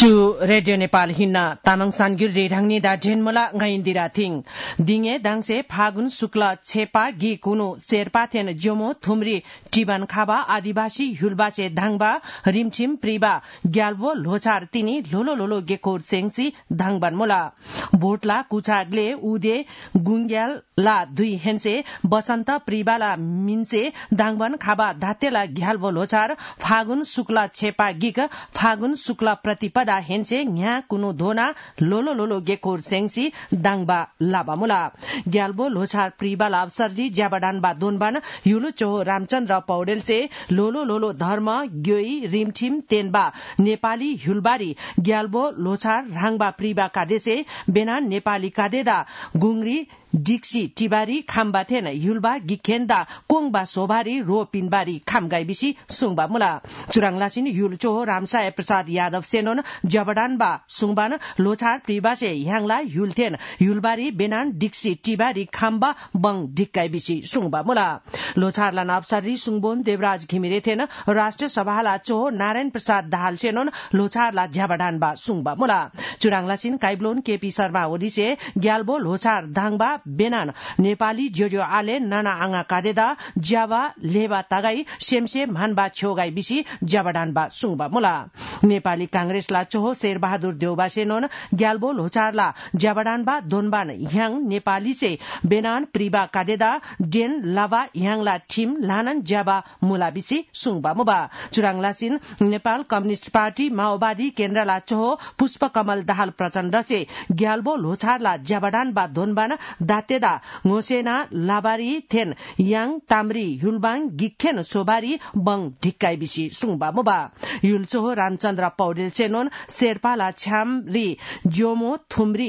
Chu Radio Nepal hinna Tamang Sangir Redhangni da Dhenmula Ngaindira Thing Dinge Dangse Phagun Sukla Chepa Gi Kunu Serpa Then Jomo Thumri Tiban Khaba Adivasi Hulbase Dhangba Rimchim Priba Gyalvo Lochar Tini Lolo Lolo Gekor Sengsi Dhangban Mula Botla Kuchagle Ude Gungyal La Dui Hense Basanta Pribala Minse Dhangban Khaba Dhatela Gyalvo Lochar Phagun Sukla Chepa Gik Phagun Sukla Pratipada हेन्से न्या कुनु धोना लोलो लोलो गेकोर सेंगसी दांगबा लाबा मुला ग्याल्बो लोछार प्रिबा लाबसरजी ज्याबाडानबा दोनबान युलु चोहो रामचन्द्र पौडेल से लोलो लोलो धर्म ग्योई रिमठिम तेनबा नेपाली हुलबारी ग्याल्बो लोछार राङबा प्रिबा कादेसे बेनान नेपाली कादेदा गुंगरी डिक्सी टिबारी खाम्बाथेन युलबा गिखेन्दा कोङबा सोभारी रो पिनबारी खामगाईबिसी सुङबा मुला चुराङलासिन युलचोहो रामसाय प्रसाद यादव सेनोन जबडानबा सुङबान लोछार प्रिबासे ह्याङला युलथेन युलबारी बेनान डिक्सी टिबारी खाम्बा बङ ढिक्काईबिसी सुङबा मुला लोछारला नवसरी सुङबोन देवराज घिमिरेथेन राष्ट्रिय सभाला चोहो नारायण प्रसाद दाहाल सेनोन लोछारला ज्याबाडानबा सुङबा मुला चुराङलासिन काइब्लोन केपी शर्मा ओडिसे ग्याल्बो लोछार दाङबा बेनान नेपाली जोजो आले नाना आङा कादेदा ज्यावा लेबा तागाई सेमसे मानबा छेउगाई बिसी ज्याबाडानबा सुङबा मुला नेपाली कांग्रेसला चोहो शेरबहादुर देउबा सेनोन ग्याल्बो लोचारला ज्याबाडानबा दोनबान ह्याङ नेपाली से बेनान प्रिबा कादेदा डेन लावा ह्याङला ठिम लानन ज्याबा मुला बिसी सुङबा मुबा चुराङलासिन नेपाल कम्युनिष्ट पार्टी माओवादी केन्द्रला चोहो पुष्पकमल दाहाल प्रचण्ड से ग्याल्बो लोचारला ज्याबाडानबा दोनबान दातेदा ngosena labari then yang tamri yulbang gikhen sobari bang ढिक्काई बिसी सुङबा मुबा युलचोहो रामचन्द्र पौडेल सेनोन शेर्पाला छ्यामरी जोमो थुम्री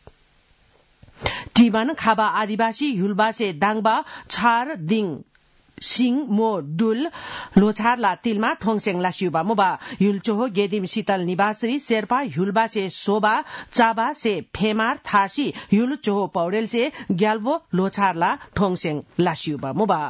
टिबन खाबा आदिवासी युलबासे दाङबा छार दिङ सिंह मो डुल लोछारला तिलमा ठोङसेङ लासियुबा मुबा युलचोहो गेदिम शीतल निवासी शेर्पा युलबा से सोबा चाबा से फेमार थासी युलचोहो पौडेल से ग्याल्वो लोछारला ठोङसेङ लासियुबा मुबा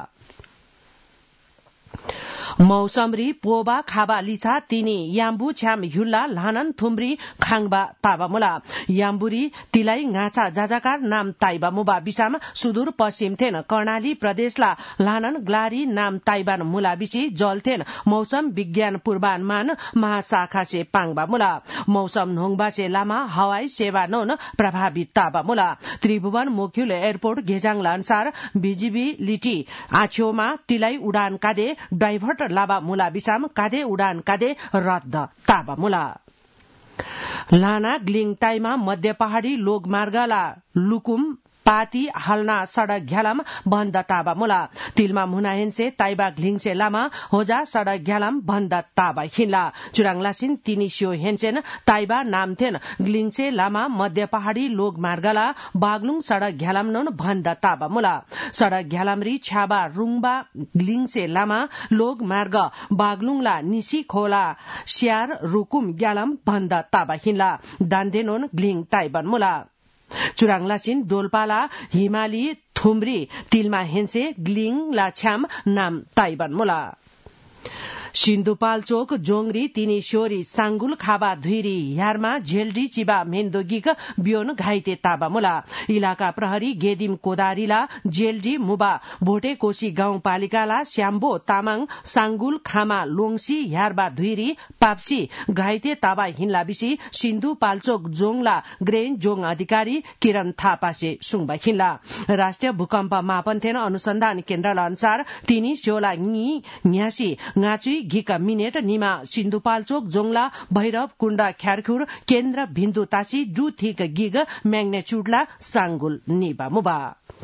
मौसमरी पोबा खाबा लिछा तिनी याम्बु छ्याम युल्ला लानन थुम्री खाङबा ताबा मुला याम्बुरी तिलाई गाछा जाजाकार नाम ताइबा मुबा बिसाम सुदूर पश्चिम थेन कर्णाली प्रदेशला लानन ग्लारी नाम ताइबान मुला बिसी जलथेन मौसम विज्ञान पूर्वानुमान महाशाखा से पाङबा मुला मौसम नोङबा से लामा हवाई सेवा नोन प्रभावित ताबा मुला त्रिभुवन मोक्युल एयरपोर्ट गेजाङला अनुसार भिजिबिलिटी आछ्योमा तिलाई उडान कादे डाइभर्ट लाबा मुला बिसाम कादे उडान कादे रद्द ताबा मुला लाना ग्लिङ ताइमा मध्य पहाड़ी लोकमार्गला लुकुम पाती हलना सड़क घ्यालम बन्द ताबा मुला तिलमा मुनाहेनसे ताइबा घ्लिङसे लामा होजा सड़क घ्यालम बन्द ताबा हिन्ला चुराङलासिन तिनी स्यो हेनसेन ताइबा नामथेन ग्लिङसे लामा मध्य पहाड़ी लोकमार्गला बागलुङ सड़क घ्यालम नोन बन्द ताबा मुला सड़क घ्यालमरी छ्याबा रुङबा ग्लिङसे लामा लोकमार्ग बागलुङला निसी खोला स्यार रुकुम ग्यालम बन्द ताबा हिन्ला दान्देनोन ग्लिङ ताइबन मुला चुराङलासिन डोल्पाला हिमाली थुम्री तिलमा हेन्से ग्लिङ लाछ्याम नाम ताइबन मुला सिन्धुपाल्चोक जोंगरी तिनी श्योरी सांगुल खाबा धुइरी यारमा झेलडी चिबा मेन्दोगिक बियोन घाइते ताबा मुला इलाका प्रहरी गेदिम कोदारीला जेलडी मुबा भोटे कोशी गाउँपालिकाला श्याम्बो तामाङ सांगुल खामा लोङसी यारबा धुइरी पाप्सी घाइते ताबा हिन्ला बिसी सिन्धुपाल्चोक जोङला ग्रेन जोङ अधिकारी किरण थापासे सुङबा हिन्ला राष्ट्रिय भूकम्प मापनथेन अनुसन्धान केन्द्रला अनुसार तिनी स्योला न्यासी गाँची घिका मिनेट निमा सिन्धुपाल्चोक जोङला भैरव कुण्ड ख्यारखुर केन्द्र भिन्दु तासी डु थिक गिग म्याग्नेच्युडला सांगुल निबा मुबा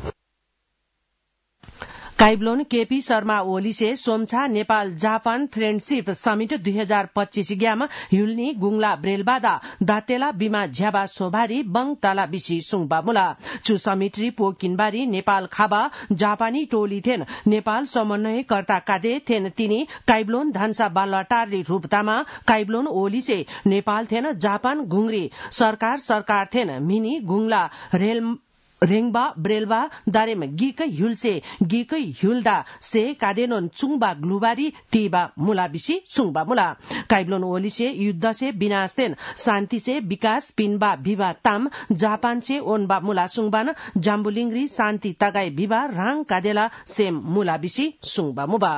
काइब्लोन केपी शर्मा ओली से सोमछा नेपाल जापान फ्रेन्डशिप समिट 2025 ग्याम युल्नी गुङला ब्रेलबादा दातेला बिमा झ्याबा सोभारी बङ तला बिसी सुङबा मुला चु समिट्री पोकिनबारी नेपाल खाबा जापानी टोली थेन नेपाल समन्वयकर्ता कादे थेन तिनी काइब्लोन धान्सा बालटारी रूपतामा काइब्लोन ओली से नेपाल थेन जापान घुङ्री सरकार थेन मिनी गुङला रेल रेङबा ब्रेलबा दारेम गिक ह्युलसे गिक ह्युलदा से कादेनोन चुङबा ग्लुबारी तीबा मुला बिसी सुङबा मुला काइब्लोन ओलिसे युद्ध से विनाशतेन शान्ति से विकास पिनबा भिबा ताम जापान से ओनबा मुला सुङबान जाम्बुलिङरी शान्ति तगाई भिबा राङ कादेला सेम मुला बिसी सुङबा मुबा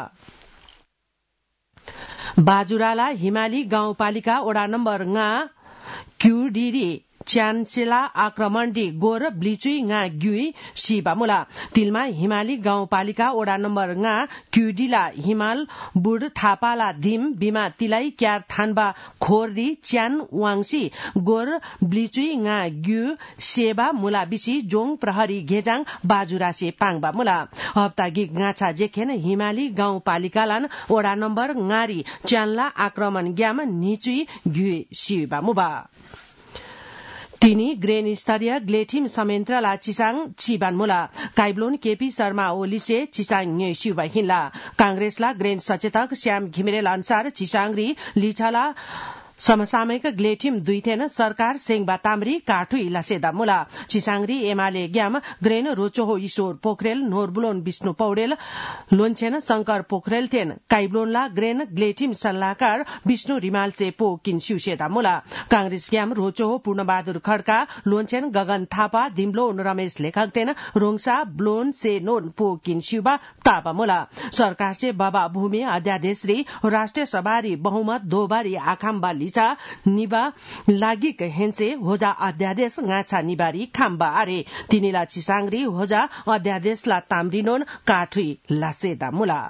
बाजुराला हिमाली गाउँपालिका वडा नम्बर क्युडिरी च्यान्सेला आक्रमणडी गोर ब्लिचुई ग्युई शिबामुला तिलमा हिमाली गाउँपालिका वडा नम्बर क्युडीला हिमाल बुड थापाला धिम बिमा तिलाई क्यार थान्बा खोरदी च्यान वाङसी गोर ब्लिचुई ग्यु सेबा मुला बिसी जोङ प्रहरी घेजाङ बाजुरासे पाङबा मुला हप्ता गिग गाछा जेखेन हिमाली गाउँपालिकालान वडा नम्बर ङारी च्यानला आक्रमण ग्याम निचुई ग्युई शिबा मुबा तिनी ग्रेन स्तरीय ग्लेठिम संयन्त्रला चिसाङ छिबान मुला काइब्लोन केपी शर्मा ओलीसे चिसाङ शिवा हिन्ला कांग्रेसला ग्रेन सचेतक श्याम घिमिरेल अनुसार चिसाङरी लिछाला समसामयिक ग्लेठिम दुईथेन सरकार सेङबा तामरी काठुई लसेदा मुला चिसाङरी एमाले ग्याम ग्रेन रोचोहो ईश्वर पोखरेल नोरबुलोन विष्णु पौडेल लोन्छेन शंकर पोखरेल थेन काइब्लोनला ग्रेन ग्लेठिम सल्लाहकार विष्णु रिमालचे पो किन शिवसेदा मुला कांग्रेस ग्याम रोचोहो पूर्णबहादुर खड्का लोन्छेन गगन थापा दिम्लोन रमेश लेखक थेन रोङसा ब्लोन से नोन पो किन शिवबा तापा मुला सरकार से बाबा भूमि अध्यादेशरी राष्ट्रिय सभारी बहुमत दोबारी आखाम्बा निबा लागिक हेन्से होजा अध्यादेश गाछा निबारी खाम्बा आरे तिनीला चिसाङरी होजा अध्यादेशला ताम्रिनोन काठुई लासेदा मुला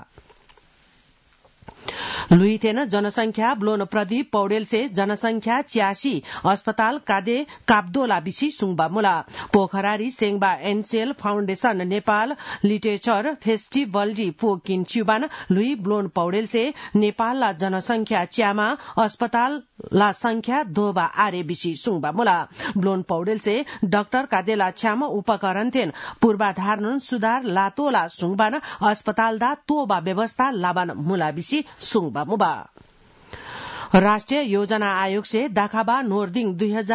लुइथेन जनसंख्या ब्लोन प्रदीप पौडेल से जनसंख्या 86 अस्पताल कादे काब्दोला बिसी सुङबा मुला पोखरारी सेङबा Ncell foundation Nepal literature festival डी पोकिन च्युबान लुई ब्लोन पौडेल से नेपालला जनसंख्या च्यामा अस्पताल ला संख्या दोबा आरे बिसी सुङबा मुला ब्लोन पौडेल से डाक्टर कादेला छ्याम उपकरण थेन पूर्वाधार सुधार लातोला सुङबान अस्पताल दा तोबा व्यवस्था लाबान मुला बिसी सुङबा मुबा राष्ट्रिय योजना आयोग से दाखाबा नोर्दिङ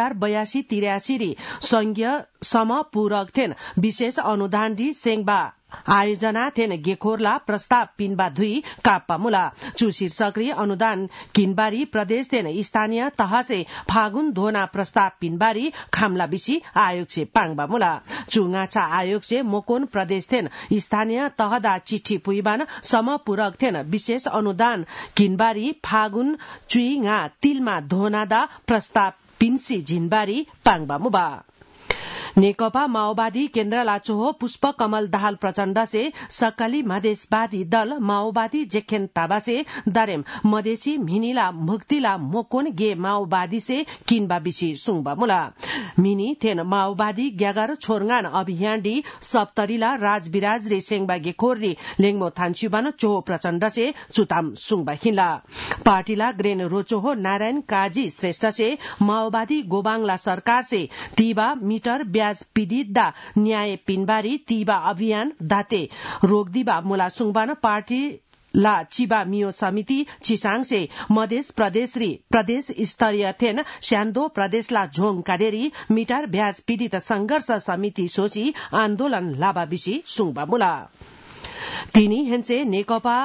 2082-83 संघीय समपूरक थेन विशेष अनुदान दी सेङबा आयोजना थेन गेखोरला प्रस्ताव पिनबा धुई काप्पा मुला चु शीर्षकरी अनुदान किनबारी प्रदेश थेन स्थानीय तह से फागुन धोना प्रस्ताव पिनबारी खामला बिसी आयोग से पाङबा मुला चुङाछा आयोग से मोकोन प्रदेश थेन स्थानीय तहदा चिठी पुइबान समपूरक थेन विशेष अनुदान किनबारी फागुन चुइङा तिलमा धोनादा प्रस्ताव पिन्सी झिनबारी पाङबा मुबा नेकपा माओवादी केन्द्र लाचोहो पुष्प कमल दाहाल प्रचण्ड से सक्कली मधेसवादी दल माओवादी जेखेन ताबा से दारेम मधेसी मिनीला मुक्तिला मोकोन गे माओवादी से किनबा बिसी सुङबा मुला मिनी थेन माओवादी ग्यागर छोरगान अभियान डी सप्तरीला राजविराज रे सेङबा गेखोररी लेङमो थान्चुबान चोहो प्रचण्ड से चुताम सुङबा हिला पार्टीला ग्रेन रोचोहो नारायण काजी श्रेष्ठ से माओवादी गोबाङला सरकार से तीबा मिटर ब्याज पीडित न्याय पिनबारी तीबा अभियान दाते रोकदीबा मुला सुङबान पार्टी ला चिबा मियो समिति चिसाङ से मधेस प्रदेश स्तरीय थेन स्यान्दो प्रदेशला झोङ काडेरी मिटर ब्याज पीडित संघर्ष समिति सोची आन्दोलन लाबा बिसी सुङबा मुला तिनी हेन्से नेकपा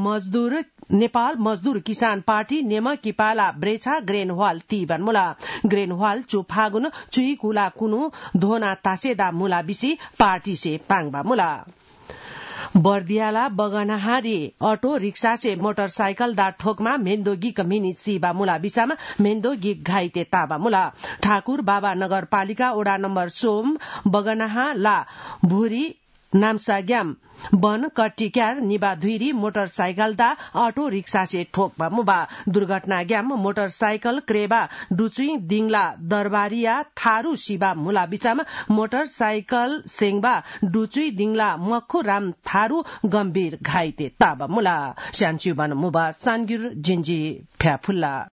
नेपाल मजदूर किसान पार्टी नेमकिपाला ब्रेछा ग्रेनवाल तीबन मुला ग्रेनवाल चु फागुन चुई कुला कुनु धोना तासेदा मुला बिसी पार्टी से पाङबा मुला बर्दियाला बगनहारी अटो रिक्सा से मोटरसाइकल दा ठोकमा मेन्दोगी कमिनी सीबा मुला बिसामा मेन्दोगी घाइते ताबा मुला ठाकुर बाबा नगरपालिका वडा नम्बर सोम बगनहा ला भूरी नामसाग्याम वन कट्टिक्यार निबा धुइरी मोटरसाइकल दा अटो रिक्सा से ठोकबा मुबा दुर्घटना ग्याम मोटरसाइकल क्रेबा डुचुई दिङला दरबारिया थारू शिबा मुला बिचामा मोटरसाइकल सेङबा डुचुई दिङला मक्खु राम थारू गम्भीर घाइते ताबा मुला स्यान्चुबन मुबा सानगिर जिन्जी फ्याफुल्ला